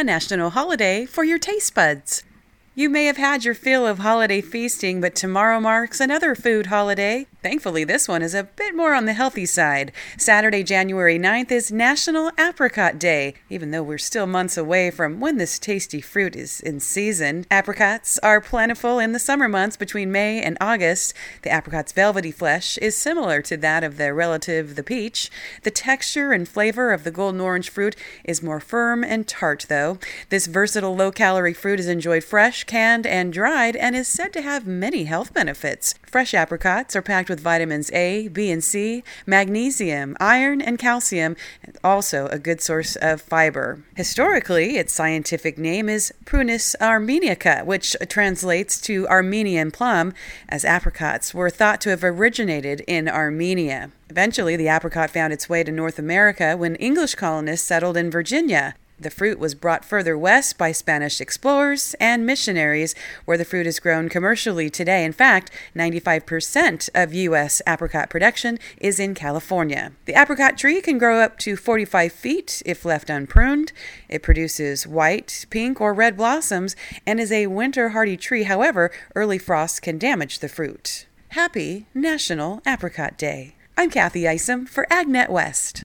a national holiday for your taste buds. You may have had your fill of holiday feasting, but tomorrow marks another food holiday. Thankfully, this one is a bit more on the healthy side. Saturday, January 9th is National Apricot Day. Even though we're still months away from when this tasty fruit is in season, apricots are plentiful in the summer months between May and August. The apricot's velvety flesh is similar to that of their relative, the peach. The texture and flavor of the golden orange fruit is more firm and tart, though. This versatile low-calorie fruit is enjoyed fresh, canned, and dried, and is said to have many health benefits. Fresh apricots are packed with vitamins A, B, and C, magnesium, iron, and calcium, and also a good source of fiber. Historically, its scientific name is Prunus armeniaca, which translates to Armenian plum, as apricots were thought to have originated in Armenia. Eventually, the apricot found its way to North America when English colonists settled in Virginia. The fruit was brought further west by Spanish explorers and missionaries, where the fruit is grown commercially today. In fact, 95% of U.S. apricot production is in California. The apricot tree can grow up to 45 feet if left unpruned. It produces white, pink, or red blossoms and is a winter-hardy tree. However, early frosts can damage the fruit. Happy National Apricot Day. I'm Kathy Isom for AgNet West.